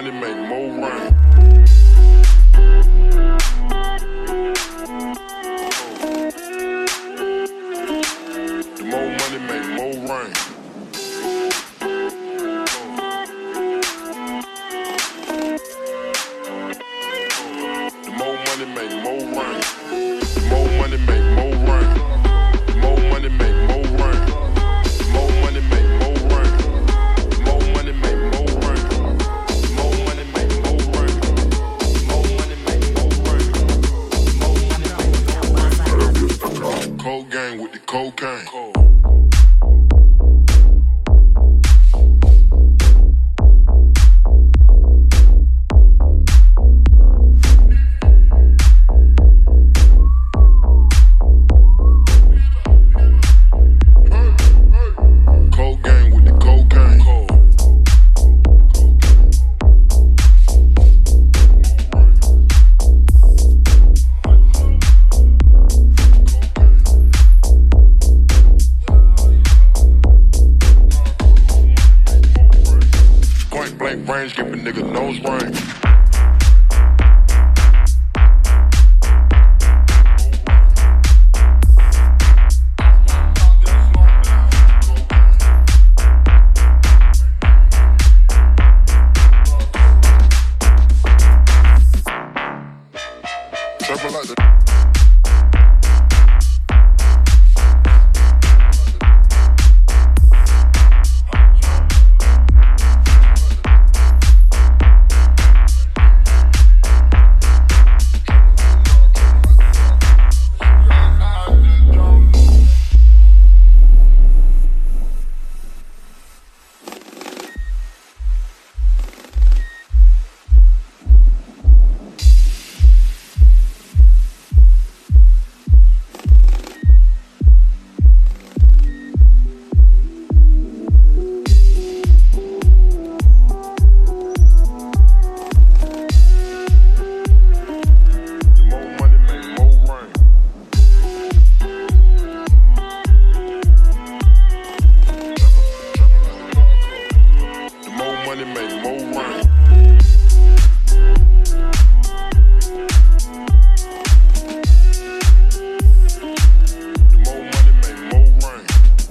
money make more rain. The more money make more rain. The more money make more rain. The more money make more rain. The more money make more rain. The more money make more rain. The more money make more rain. The more money make more rain. The more money make more rain. The more money make more rain. Cold gang with the cocaine. Blank range, give a nigga nose ring. Trapping like the make more rain. The more money make more rain.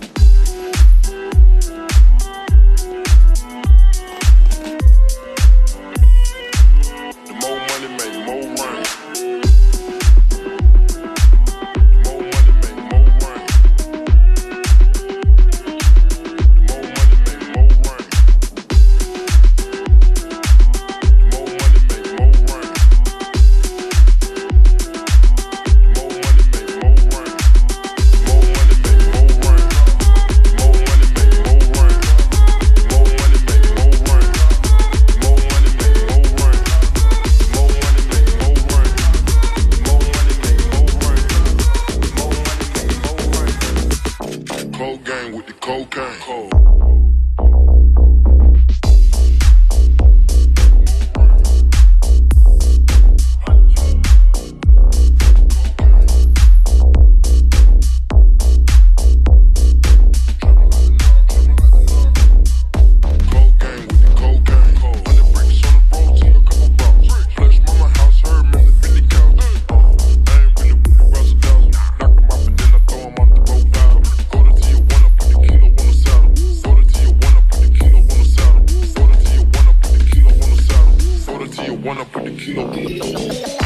The more money make more rain. The more money make more rain. The more money make more rain. Cold gang with the cocaine. Cold. Wanna put the kilo